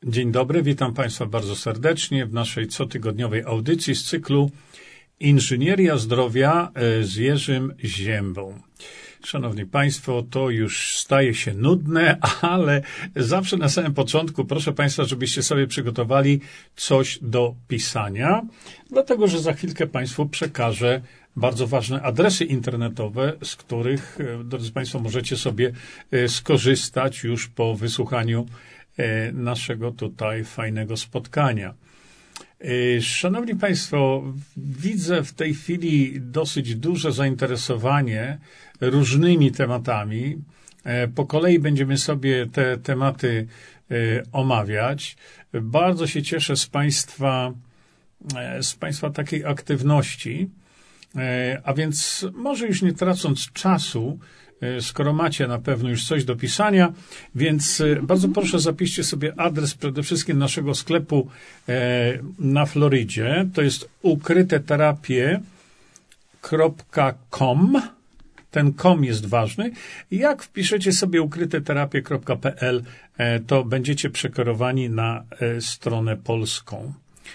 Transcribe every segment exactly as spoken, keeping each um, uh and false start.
Dzień dobry, witam Państwa bardzo serdecznie w naszej cotygodniowej audycji z cyklu Inżynieria Zdrowia z Jerzym Ziębą. Szanowni Państwo, to już staje się nudne, ale zawsze na samym początku proszę Państwa, żebyście sobie przygotowali coś do pisania, dlatego że za chwilkę Państwu przekażę bardzo ważne adresy internetowe, z których, drodzy Państwo, możecie sobie skorzystać już po wysłuchaniu naszego tutaj fajnego spotkania. Szanowni Państwo, widzę w tej chwili dosyć duże zainteresowanie różnymi tematami. Po kolei będziemy sobie te tematy omawiać. Bardzo się cieszę z Państwa, z Państwa takiej aktywności, a więc może już nie tracąc czasu, skoro macie na pewno już coś do pisania, więc bardzo proszę zapiszcie sobie adres przede wszystkim naszego sklepu na Florydzie. To jest ukryteterapie kropka com. Ten com jest ważny. Jak wpiszecie sobie ukryteterapie kropka p l, to będziecie przekierowani na stronę polską.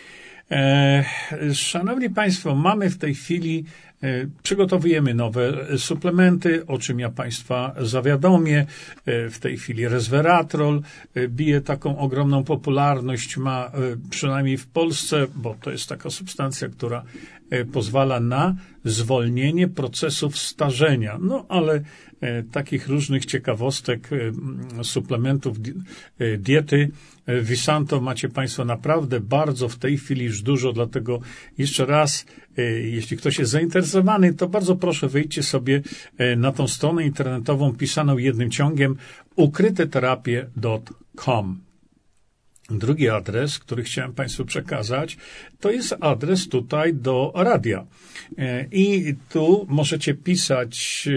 Szanowni Państwo, mamy w tej chwili, przygotowujemy nowe suplementy, o czym ja Państwa zawiadomię. W tej chwili resveratrol bije taką ogromną popularność, ma przynajmniej w Polsce, bo to jest taka substancja, która pozwala na zwolnienie procesów starzenia. No ale takich różnych ciekawostek, suplementów, diety Visanto macie Państwo naprawdę bardzo w tej chwili już dużo, dlatego jeszcze raz, jeśli ktoś jest zainteresowany, to bardzo proszę wyjdźcie sobie na tą stronę internetową pisaną jednym ciągiem ukryteterapie kropka com. Drugi adres, który chciałem Państwu przekazać, to jest adres tutaj do radia. I tu możecie pisać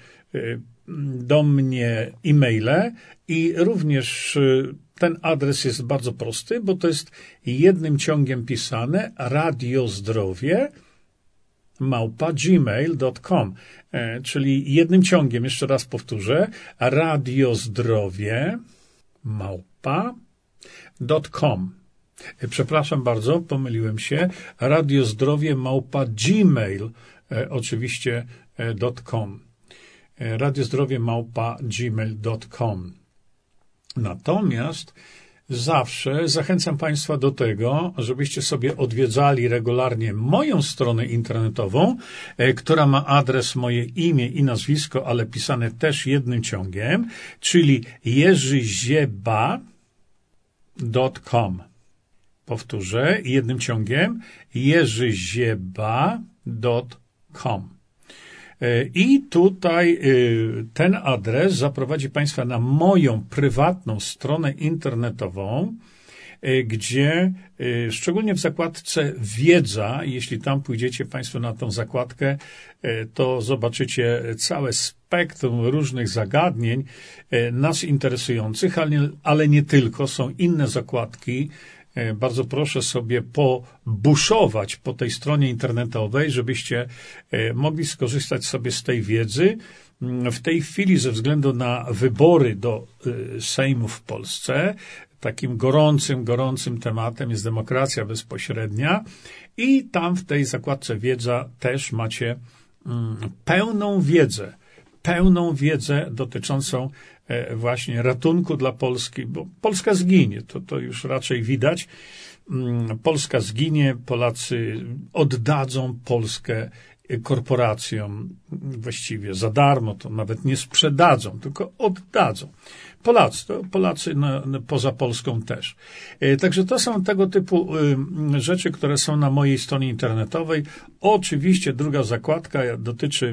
do mnie e-maile i również ten adres jest bardzo prosty, bo to jest jednym ciągiem pisane radiozdrowie małpa gmail kropka com, czyli jednym ciągiem, jeszcze raz powtórzę, radiozdrowie małpa .com. Przepraszam bardzo, pomyliłem się. Radiozdrowie małpa gmail oczywiście .com. Radiozdrowie małpa gmail kropka com. Natomiast zawsze zachęcam Państwa do tego, żebyście sobie odwiedzali regularnie moją stronę internetową, która ma adres, moje imię i nazwisko, ale pisane też jednym ciągiem, czyli jerzyzieba kropka com. Powtórzę jednym ciągiem jerzyzieba kropka com. I tutaj ten adres zaprowadzi Państwa na moją prywatną stronę internetową, gdzie szczególnie w zakładce wiedza, jeśli tam pójdziecie Państwo na tą zakładkę, to zobaczycie całe spektrum różnych zagadnień nas interesujących, ale, ale nie tylko, są inne zakładki. Bardzo proszę sobie pobuszować po tej stronie internetowej, żebyście mogli skorzystać sobie z tej wiedzy. W tej chwili ze względu na wybory do Sejmu w Polsce, takim gorącym, gorącym tematem jest demokracja bezpośrednia i tam w tej zakładce wiedza też macie pełną wiedzę, pełną wiedzę dotyczącą właśnie ratunku dla Polski, bo Polska zginie, to, to już raczej widać. Polska zginie, Polacy oddadzą Polskę korporacjom właściwie za darmo, to nawet nie sprzedadzą, tylko oddadzą. Polacy, to Polacy na, na, poza Polską też. Także to są tego typu rzeczy, które są na mojej stronie internetowej. Oczywiście druga zakładka dotyczy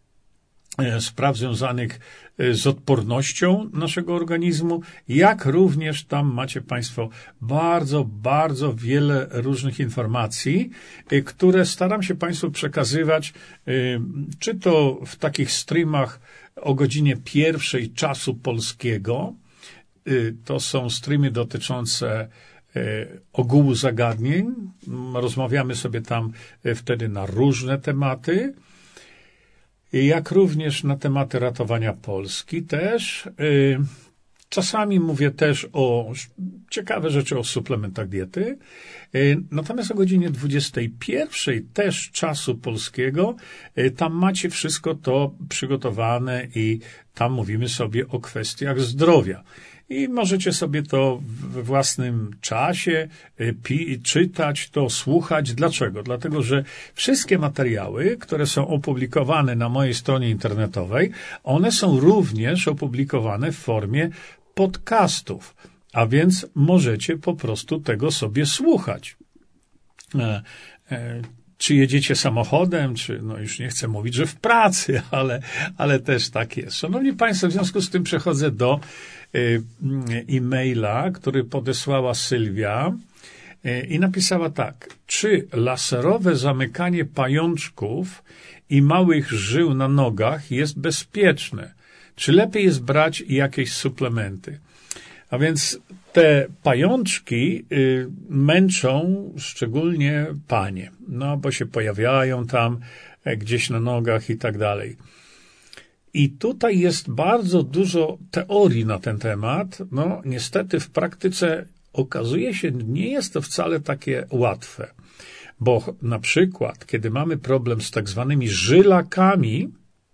spraw związanych z odpornością naszego organizmu, jak również tam macie Państwo bardzo, bardzo wiele różnych informacji, które staram się Państwu przekazywać, czy to w takich streamach o godzinie pierwszej czasu polskiego, to są streamy dotyczące ogółu zagadnień, rozmawiamy sobie tam wtedy na różne tematy, jak również na tematy ratowania Polski też. Czasami mówię też o ciekawe rzeczy o suplementach diety. Natomiast o godzinie dwudziestej pierwszej też czasu polskiego, tam macie wszystko to przygotowane i tam mówimy sobie o kwestiach zdrowia. I możecie sobie to we własnym czasie pi- czytać, to słuchać. Dlaczego? Dlatego, że wszystkie materiały, które są opublikowane na mojej stronie internetowej, one są również opublikowane w formie podcastów, a więc możecie po prostu tego sobie słuchać. E, e, Czy jedziecie samochodem, czy, no już nie chcę mówić, że w pracy, ale, ale też tak jest. Szanowni Państwo, w związku z tym przechodzę do y, e-maila, który podesłała Sylwia y, i napisała tak. Czy laserowe zamykanie pajączków i małych żył na nogach jest bezpieczne? Czy lepiej jest brać jakieś suplementy? A więc te pajączki y, męczą szczególnie panie, no bo się pojawiają tam e, gdzieś na nogach i tak dalej. I tutaj jest bardzo dużo teorii na ten temat. No niestety w praktyce okazuje się, nie jest to wcale takie łatwe, bo na przykład, kiedy mamy problem z tak zwanymi żylakami,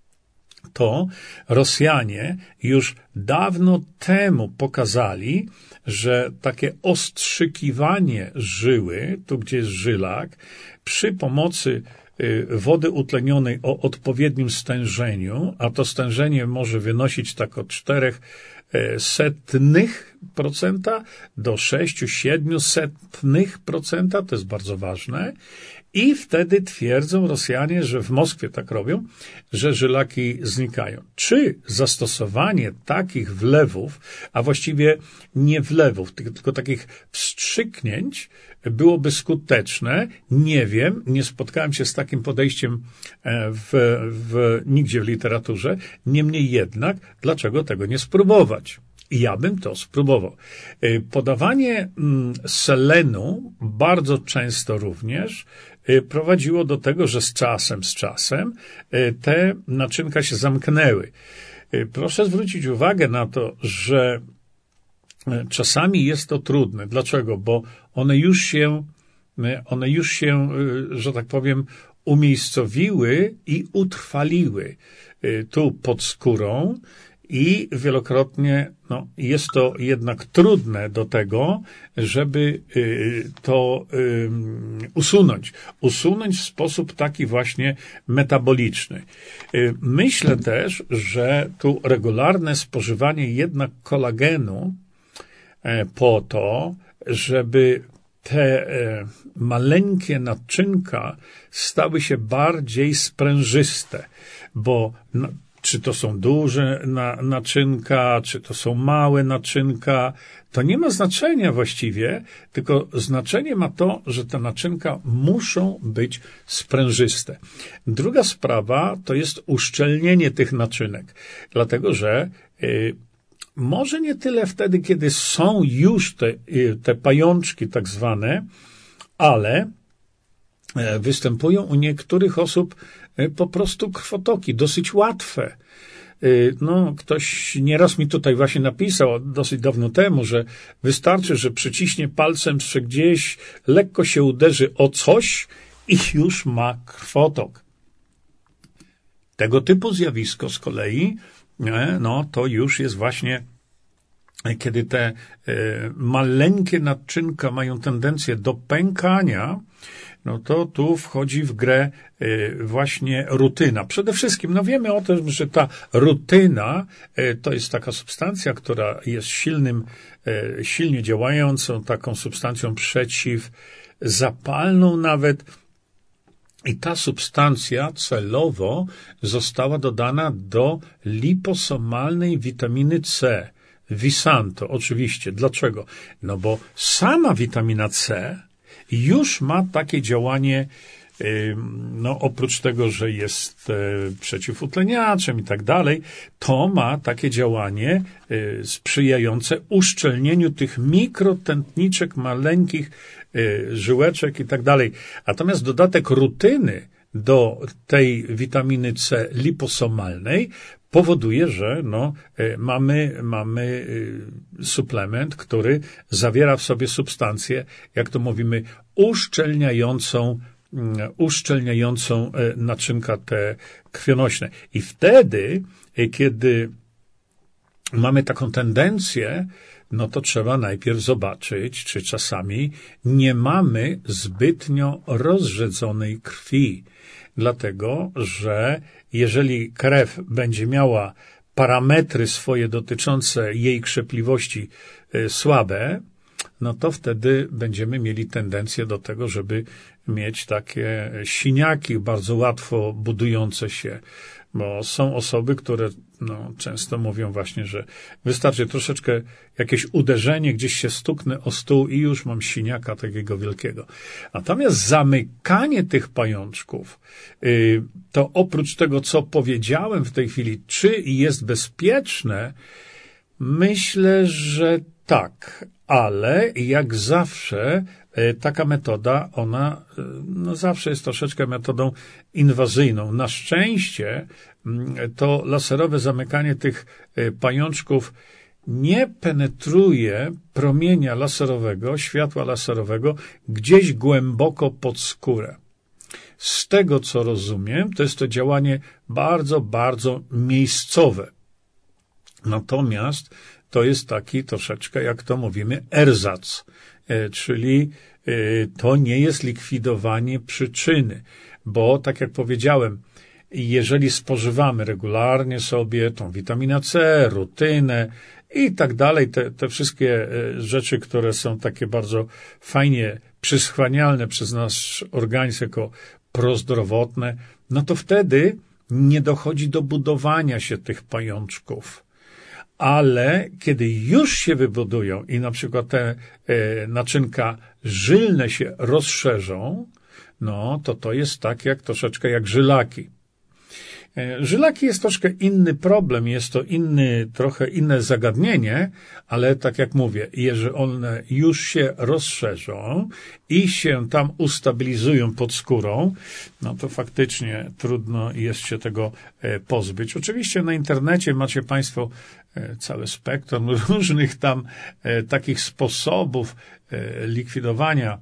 to Rosjanie już dawno temu pokazali, że takie ostrzykiwanie żyły, tu gdzie jest żylak, przy pomocy wody utlenionej o odpowiednim stężeniu, a to stężenie może wynosić tak od czterech setnych procenta do sześciu, siedmiu setnych procenta, to jest bardzo ważne. I wtedy twierdzą Rosjanie, że w Moskwie tak robią, że żylaki znikają. Czy zastosowanie takich wlewów, a właściwie nie wlewów, tylko takich wstrzyknięć byłoby skuteczne? Nie wiem, nie spotkałem się z takim podejściem w, w, nigdzie w literaturze. Niemniej jednak, dlaczego tego nie spróbować? Ja bym to spróbował. Podawanie selenu bardzo często również prowadziło do tego, że z czasem, z czasem te naczynka się zamknęły. Proszę zwrócić uwagę na to, że czasami jest to trudne. Dlaczego? Bo one już się, one już się, że tak powiem, umiejscowiły i utrwaliły tu pod skórą. I wielokrotnie no, jest to jednak trudne do tego, żeby y, to y, usunąć. Usunąć w sposób taki właśnie metaboliczny. Y, myślę też, że tu regularne spożywanie jednak kolagenu y, po to, żeby te y, maleńkie naczynka stały się bardziej sprężyste, bo no, czy to są duże na, naczynka, czy to są małe naczynka, to nie ma znaczenia właściwie, tylko znaczenie ma to, że te naczynka muszą być sprężyste. Druga sprawa to jest uszczelnienie tych naczynek, dlatego że y, może nie tyle wtedy, kiedy są już te, y, te pajączki tak zwane, ale y, występują u niektórych osób po prostu krwotoki, dosyć łatwe. No, ktoś nieraz mi tutaj właśnie napisał dosyć dawno temu, że wystarczy, że przyciśnie palcem, że gdzieś lekko się uderzy o coś i już ma krwotok. Tego typu zjawisko z kolei, no, to już jest właśnie, kiedy te maleńkie naczynka mają tendencję do pękania, no to tu wchodzi w grę właśnie rutyna. Przede wszystkim, no wiemy o tym, że ta rutyna to jest taka substancja, która jest silnym, silnie działającą, taką substancją przeciwzapalną nawet. I ta substancja celowo została dodana do liposomalnej witaminy C. Visanto, oczywiście. Dlaczego? No bo sama witamina C już ma takie działanie, no oprócz tego, że jest przeciwutleniaczem i tak dalej, to ma takie działanie sprzyjające uszczelnieniu tych mikrotętniczek, maleńkich żyłeczek i tak dalej. Natomiast dodatek rutyny do tej witaminy C liposomalnej powoduje, że no, mamy, mamy suplement, który zawiera w sobie substancję, jak to mówimy, uszczelniającą, uszczelniającą naczynka te krwionośne. I wtedy, kiedy mamy taką tendencję, no to trzeba najpierw zobaczyć, czy czasami nie mamy zbytnio rozrzedzonej krwi. Dlatego, że jeżeli krew będzie miała parametry swoje dotyczące jej krzepliwości słabe, no to wtedy będziemy mieli tendencję do tego, żeby mieć takie siniaki bardzo łatwo budujące się. Bo są osoby, które no, często mówią właśnie, że wystarczy troszeczkę jakieś uderzenie, gdzieś się stuknę o stół i już mam siniaka takiego wielkiego. Natomiast zamykanie tych pajączków, yy, to oprócz tego, co powiedziałem w tej chwili, czy jest bezpieczne, myślę, że tak, ale jak zawsze taka metoda, ona no zawsze jest troszeczkę metodą inwazyjną. Na szczęście to laserowe zamykanie tych pajączków nie penetruje promienia laserowego, światła laserowego gdzieś głęboko pod skórę. Z tego, co rozumiem, to jest to działanie bardzo, bardzo miejscowe. Natomiast to jest taki troszeczkę, jak to mówimy, erzac, czyli to nie jest likwidowanie przyczyny, bo tak jak powiedziałem, jeżeli spożywamy regularnie sobie tą witaminę C, rutynę i tak dalej, te, te wszystkie rzeczy, które są takie bardzo fajnie przyschwanialne przez nasz organizm jako prozdrowotne, no to wtedy nie dochodzi do budowania się tych pajączków. Ale kiedy już się wybudują i na przykład te e, naczynka żylne się rozszerzą, no to to jest tak jak troszeczkę jak żylaki. E, żylaki jest troszkę inny problem, jest to inny, trochę inne zagadnienie, ale tak jak mówię, jeżeli one już się rozszerzą i się tam ustabilizują pod skórą, no to faktycznie trudno jest się tego e, pozbyć. Oczywiście na internecie macie Państwo całe spektrum różnych tam e, takich sposobów e, likwidowania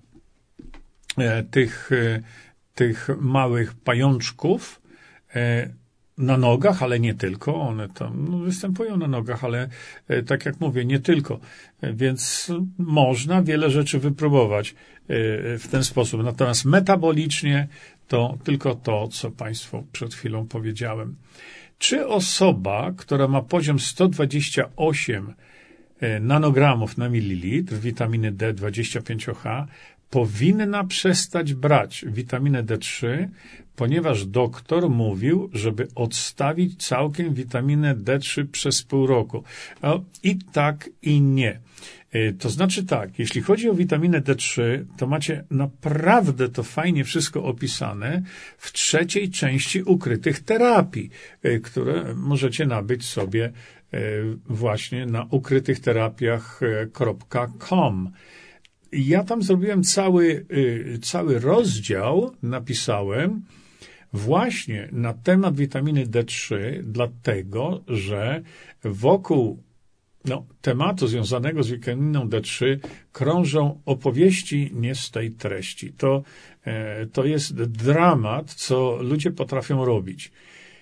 e, tych, e, tych małych pajączków e, na nogach, ale nie tylko. One tam no, występują na nogach, ale e, tak jak mówię, nie tylko. E, więc można wiele rzeczy wypróbować e, w ten sposób. Natomiast metabolicznie to tylko to, co Państwu przed chwilą powiedziałem. Czy osoba, która ma poziom sto dwadzieścia osiem nanogramów na mililitr witaminy D dwadzieścia pięć O H, powinna przestać brać witaminę D trzy, ponieważ doktor mówił, żeby odstawić całkiem witaminę D trzy przez pół roku. No, i tak, i nie. To znaczy tak, jeśli chodzi o witaminę D trzy, to macie naprawdę to fajnie wszystko opisane w trzeciej części ukrytych terapii, które możecie nabyć sobie właśnie na ukrytych terapiach kropka com. Ja tam zrobiłem cały, cały rozdział, napisałem właśnie na temat witaminy D trzy, dlatego, że wokół no, tematu związanego z witaminą D trzy krążą opowieści nie z tej treści. To, to jest dramat, co ludzie potrafią robić.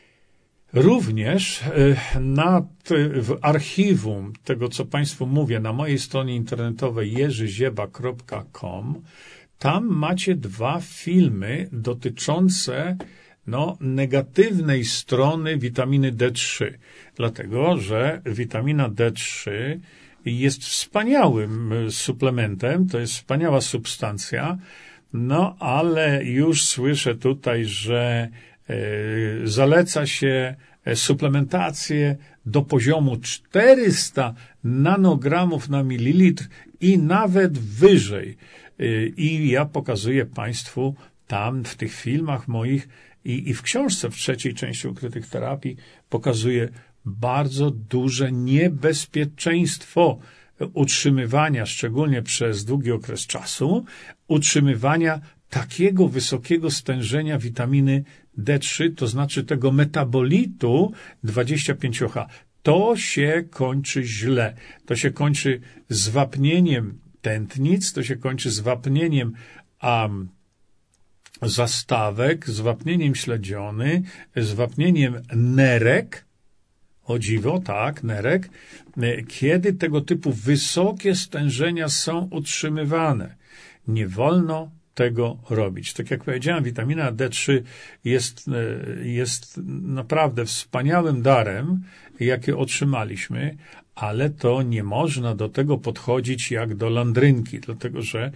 Również nad, w archiwum tego, co Państwu mówię, na mojej stronie internetowej jerzy zieba kropka com, tam macie dwa filmy dotyczące no, negatywnej strony witaminy D trzy. Dlatego, że witamina D trzy jest wspaniałym suplementem, to jest wspaniała substancja, no ale już słyszę tutaj, że y, zaleca się suplementację do poziomu czterysta nanogramów na mililitr i nawet wyżej. Y, I ja pokazuję Państwu tam w tych filmach moich i, i w książce w trzeciej części ukrytych terapii pokazuję bardzo duże niebezpieczeństwo utrzymywania, szczególnie przez długi okres czasu, utrzymywania takiego wysokiego stężenia witaminy D trzy, to znaczy tego metabolitu dwadzieścia pięć O H. To się kończy źle. To się kończy zwapnieniem tętnic, to się kończy zwapnieniem um, zastawek, zwapnieniem śledziony, zwapnieniem nerek. O dziwo, tak, nerek. Kiedy tego typu wysokie stężenia są utrzymywane. Nie wolno tego robić. Tak jak powiedziałem, witamina D trzy jest, jest naprawdę wspaniałym darem, jaki otrzymaliśmy, ale to nie można do tego podchodzić jak do landrynki, dlatego że,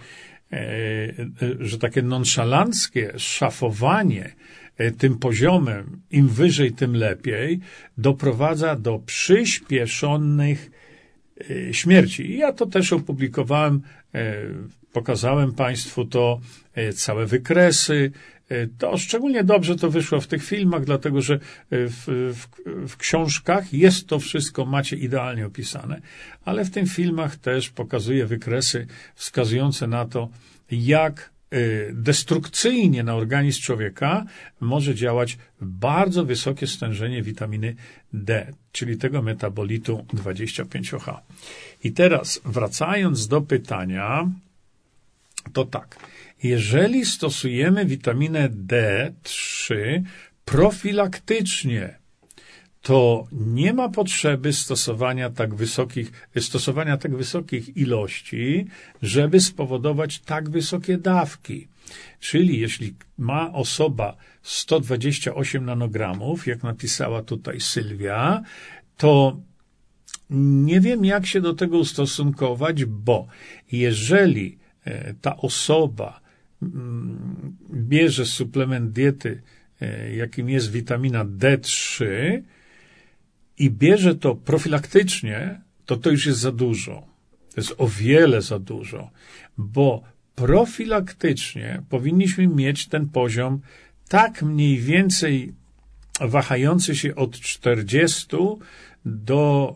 że takie nonszalanckie szafowanie tym poziomem, im wyżej, tym lepiej, doprowadza do przyspieszonych śmierci. I ja to też opublikowałem, pokazałem Państwu to, całe wykresy. To szczególnie dobrze to wyszło w tych filmach, dlatego że w, w, w książkach jest to wszystko, macie idealnie opisane, ale w tych filmach też pokazuję wykresy wskazujące na to, jak destrukcyjnie na organizm człowieka może działać bardzo wysokie stężenie witaminy D, czyli tego metabolitu dwadzieścia pięć O H. I teraz wracając do pytania, to tak, jeżeli stosujemy witaminę D trzy profilaktycznie, to nie ma potrzeby stosowania tak wysokich, stosowania tak wysokich ilości, żeby spowodować tak wysokie dawki. Czyli jeśli ma osoba sto dwadzieścia osiem nanogramów, jak napisała tutaj Sylwia, to nie wiem, jak się do tego ustosunkować, bo jeżeli ta osoba bierze suplement diety, jakim jest witamina D trzy, i bierze to profilaktycznie, to to już jest za dużo. To jest o wiele za dużo, bo profilaktycznie powinniśmy mieć ten poziom tak mniej więcej wahający się od czterdziestu do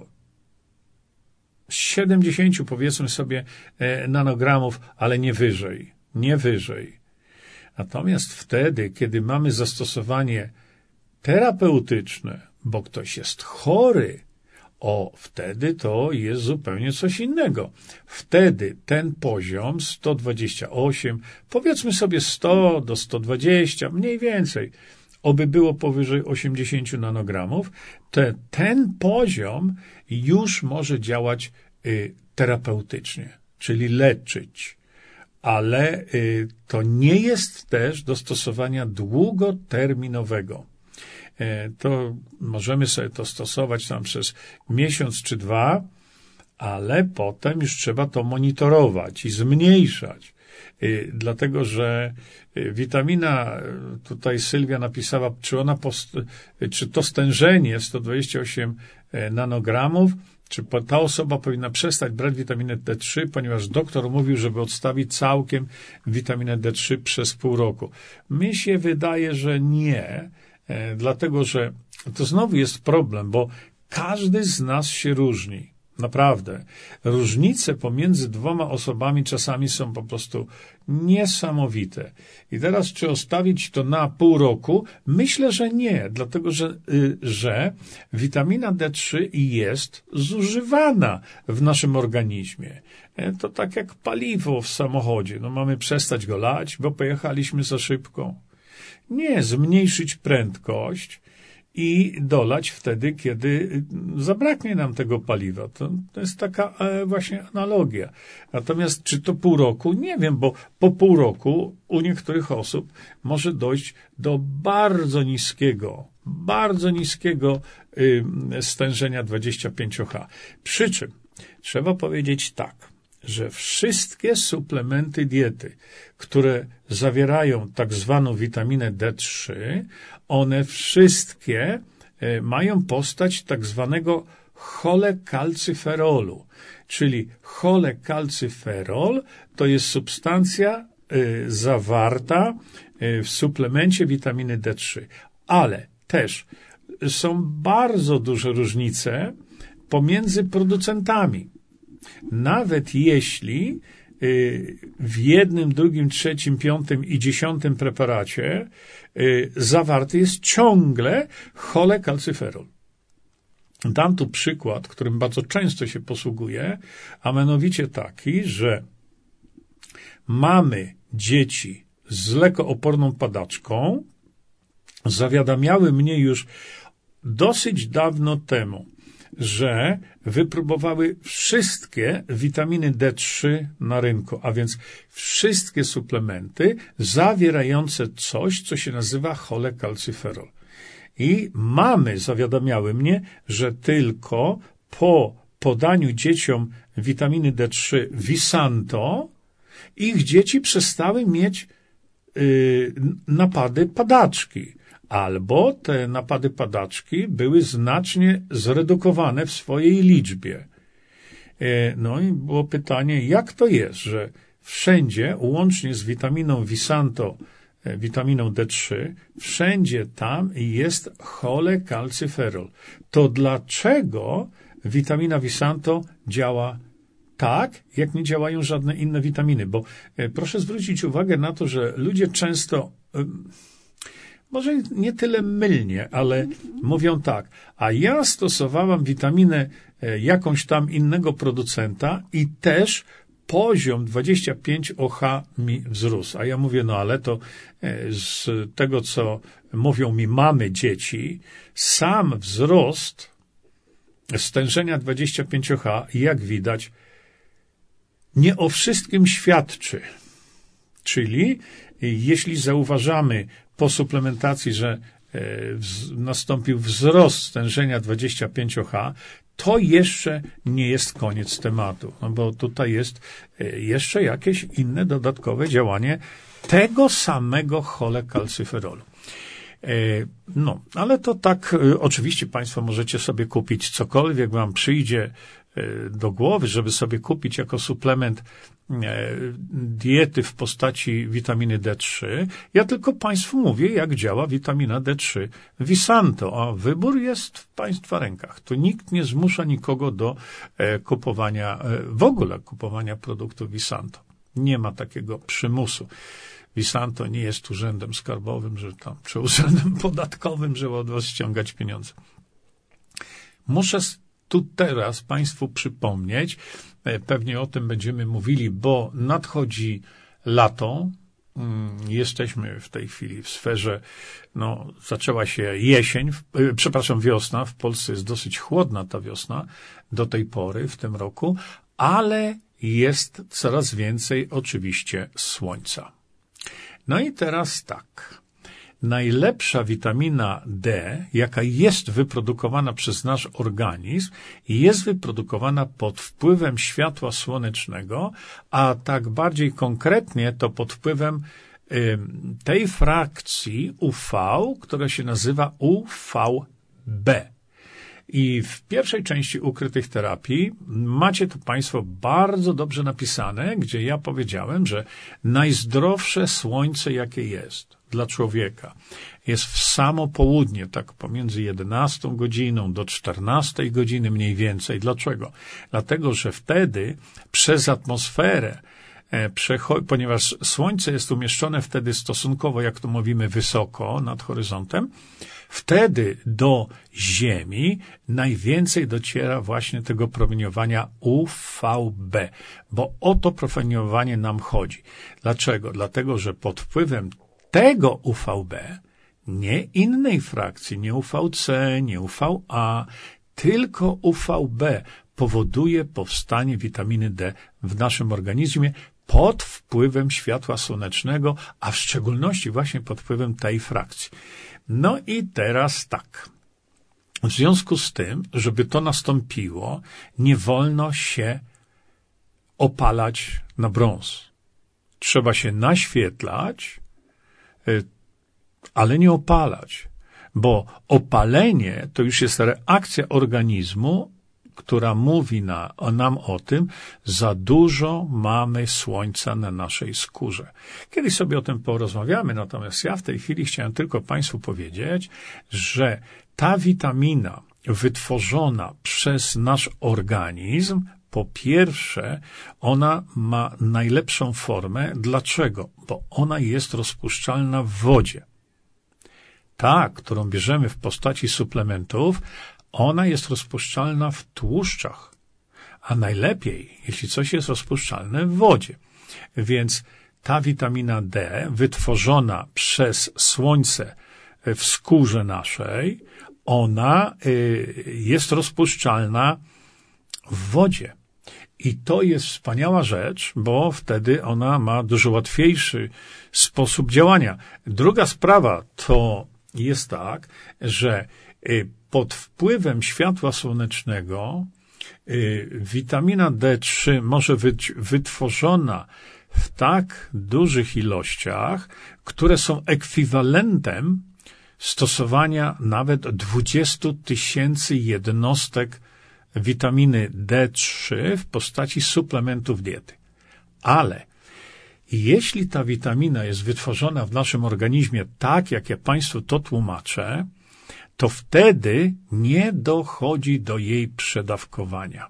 siedemdziesięciu, powiedzmy sobie, nanogramów, ale nie wyżej, nie wyżej. Natomiast wtedy, kiedy mamy zastosowanie terapeutyczne, bo ktoś jest chory, o, wtedy to jest zupełnie coś innego. Wtedy ten poziom sto dwadzieścia osiem, powiedzmy sobie sto do stu dwudziestu, mniej więcej, oby było powyżej osiemdziesięciu nanogramów, to ten poziom już może działać y, terapeutycznie, czyli leczyć. Ale y, to nie jest też do stosowania długoterminowego. To możemy sobie to stosować tam przez miesiąc czy dwa, ale potem już trzeba to monitorować i zmniejszać. Dlatego, że witamina, tutaj Sylwia napisała, czy ona, post, czy to stężenie sto dwadzieścia osiem nanogramów, czy ta osoba powinna przestać brać witaminę D trzy, ponieważ doktor mówił, żeby odstawić całkiem witaminę D trzy przez pół roku. Mi się wydaje, że nie, dlatego, że to znowu jest problem, bo każdy z nas się różni. Naprawdę. Różnice pomiędzy dwoma osobami czasami są po prostu niesamowite. I teraz, czy ostawić to na pół roku? Myślę, że nie, dlatego, że, że witamina D trzy jest zużywana w naszym organizmie. To tak jak paliwo w samochodzie. No mamy przestać go lać, bo pojechaliśmy za szybko. Nie, zmniejszyć prędkość i dolać wtedy, kiedy zabraknie nam tego paliwa. To, to jest taka e, właśnie analogia. Natomiast czy to pół roku? Nie wiem, bo po pół roku u niektórych osób może dojść do bardzo niskiego, bardzo niskiego y, stężenia dwadzieścia pięć O H. Przy czym trzeba powiedzieć tak, że wszystkie suplementy diety, które zawierają tak zwaną witaminę D trzy, one wszystkie mają postać tak zwanego cholekalcyferolu. Czyli cholekalcyferol to jest substancja zawarta w suplemencie witaminy D trzy. Ale też są bardzo duże różnice pomiędzy producentami. Nawet jeśli w jednym, drugim, trzecim, piątym i dziesiątym preparacie zawarty jest ciągle cholecalciferol. Dam tu przykład, którym bardzo często się posługuję, a mianowicie taki, że mamy dzieci z lekooporną padaczką, zawiadamiały mnie już dosyć dawno temu, że wypróbowały wszystkie witaminy D trzy na rynku, a więc wszystkie suplementy zawierające coś, co się nazywa cholecalciferol. I mamy zawiadamiały mnie, że tylko po podaniu dzieciom witaminy D trzy Visanto ich dzieci przestały mieć yy, napady padaczki. Albo te napady padaczki były znacznie zredukowane w swojej liczbie. No i było pytanie, jak to jest, że wszędzie, łącznie z witaminą Visanto, witaminą D trzy, wszędzie tam jest cholecalciferol. To dlaczego witamina Visanto działa tak, jak nie działają żadne inne witaminy? Bo proszę zwrócić uwagę na to, że ludzie często... Może nie tyle mylnie, ale mówią tak, a ja stosowałam witaminę jakąś tam innego producenta i też poziom dwadzieścia pięć O H mi wzrósł. A ja mówię, no ale to z tego, co mówią mi mamy dzieci, sam wzrost stężenia dwadzieścia pięć O H, jak widać, nie o wszystkim świadczy. Czyli jeśli zauważamy po suplementacji, że nastąpił wzrost stężenia dwadzieścia pięć O H, to jeszcze nie jest koniec tematu, no bo tutaj jest jeszcze jakieś inne dodatkowe działanie tego samego cholecalciferolu. No, ale to tak, oczywiście Państwo możecie sobie kupić cokolwiek wam przyjdzie do głowy, żeby sobie kupić jako suplement diety w postaci witaminy D trzy. Ja tylko Państwu mówię, jak działa witamina D trzy Visanto, a wybór jest w Państwa rękach. Tu nikt nie zmusza nikogo do kupowania, w ogóle kupowania produktów Visanto. Nie ma takiego przymusu. Visanto nie jest urzędem skarbowym, że tam, czy urzędem podatkowym, żeby od was ściągać pieniądze. Muszę tu teraz Państwu przypomnieć, pewnie o tym będziemy mówili, bo nadchodzi lato, jesteśmy w tej chwili w sferze, no, zaczęła się jesień, przepraszam, wiosna, w Polsce jest dosyć chłodna ta wiosna do tej pory w tym roku, ale jest coraz więcej oczywiście słońca. No i teraz tak. Najlepsza witamina D, jaka jest wyprodukowana przez nasz organizm, jest wyprodukowana pod wpływem światła słonecznego, a tak bardziej konkretnie to pod wpływem y, tej frakcji U V, która się nazywa U V B. I w pierwszej części ukrytych terapii macie tu Państwo bardzo dobrze napisane, gdzie ja powiedziałem, że najzdrowsze słońce, jakie jest dla człowieka, jest w samo południe, tak pomiędzy jedenastą godziną do czternastej godziny mniej więcej. Dlaczego? Dlatego, że wtedy przez atmosferę, ponieważ słońce jest umieszczone wtedy stosunkowo, jak to mówimy, wysoko nad horyzontem, wtedy do Ziemi najwięcej dociera właśnie tego promieniowania U V B, bo o to promieniowanie nam chodzi. Dlaczego? Dlatego, że pod wpływem tego U V B, nie innej frakcji, nie U V C, nie U V A, tylko U V B powoduje powstanie witaminy D w naszym organizmie pod wpływem światła słonecznego, a w szczególności właśnie pod wpływem tej frakcji. No i teraz tak. W związku z tym, żeby to nastąpiło, nie wolno się opalać na brąz. Trzeba się naświetlać, ale nie opalać, bo opalenie to już jest reakcja organizmu, która mówi na, nam o tym, za dużo mamy słońca na naszej skórze. Kiedyś sobie o tym porozmawiamy, natomiast ja w tej chwili chciałem tylko Państwu powiedzieć, że ta witamina wytworzona przez nasz organizm Po pierwsze, ona ma najlepszą formę. Dlaczego? Bo ona jest rozpuszczalna w wodzie. Ta, którą bierzemy w postaci suplementów, ona jest rozpuszczalna w tłuszczach. A najlepiej, jeśli coś jest rozpuszczalne w wodzie. Więc ta witamina D, wytworzona przez słońce w skórze naszej, ona jest rozpuszczalna w wodzie. I to jest wspaniała rzecz, bo wtedy ona ma dużo łatwiejszy sposób działania. Druga sprawa to jest tak, że pod wpływem światła słonecznego witamina D trzy może być wytworzona w tak dużych ilościach, które są ekwiwalentem stosowania nawet dwudziestu tysięcy jednostek witaminy D trzy w postaci suplementów diety. Ale jeśli ta witamina jest wytworzona w naszym organizmie tak, jak ja Państwu to tłumaczę, to wtedy nie dochodzi do jej przedawkowania.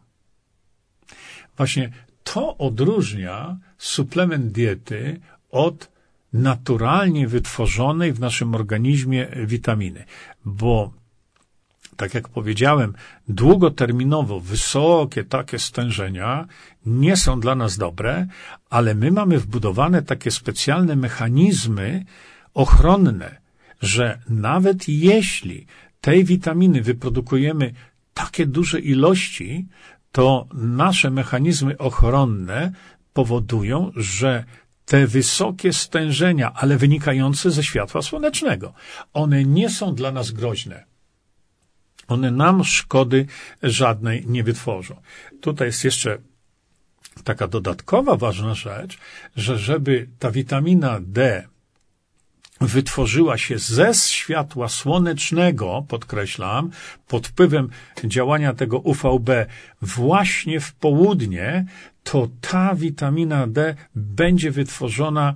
Właśnie to odróżnia suplement diety od naturalnie wytworzonej w naszym organizmie witaminy, bo tak jak powiedziałem, długoterminowo wysokie takie stężenia nie są dla nas dobre, ale my mamy wbudowane takie specjalne mechanizmy ochronne, że nawet jeśli tej witaminy wyprodukujemy takie duże ilości, to nasze mechanizmy ochronne powodują, że te wysokie stężenia, ale wynikające ze światła słonecznego, one nie są dla nas groźne. One nam szkody żadnej nie wytworzą. Tutaj jest jeszcze taka dodatkowa ważna rzecz, że żeby ta witamina D wytworzyła się ze światła słonecznego, podkreślam, pod wpływem działania tego U V B właśnie w południe, to ta witamina D będzie wytworzona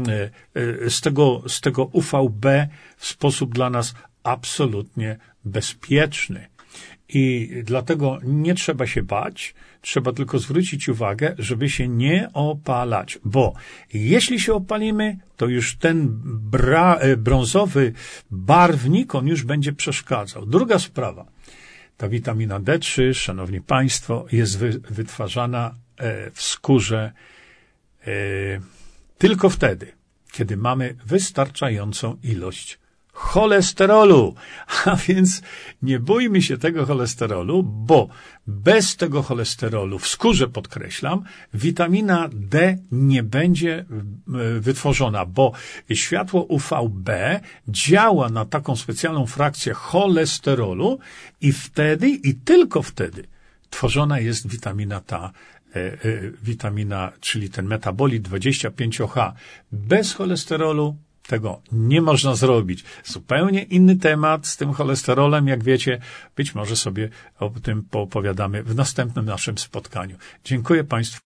z tego, z tego U V B w sposób dla nas absolutnie bezpieczny. I dlatego nie trzeba się bać, trzeba tylko zwrócić uwagę, żeby się nie opalać, bo jeśli się opalimy, to już ten bra, brązowy barwnik, on już będzie przeszkadzał. Druga sprawa, ta witamina D trzy, szanowni państwo, jest wy, wytwarzana w skórze tylko wtedy, kiedy mamy wystarczającą ilość cholesterolu. A więc nie bójmy się tego cholesterolu, bo bez tego cholesterolu, w skórze podkreślam, witamina D nie będzie wytworzona, bo światło U V B działa na taką specjalną frakcję cholesterolu i wtedy, i tylko wtedy tworzona jest witamina ta, witamina, czyli ten metabolit dwadzieścia pięć O H. Bez cholesterolu tego nie można zrobić. Zupełnie inny temat z tym cholesterolem, jak wiecie. Być może sobie o tym poopowiadamy w następnym naszym spotkaniu. Dziękuję Państwu.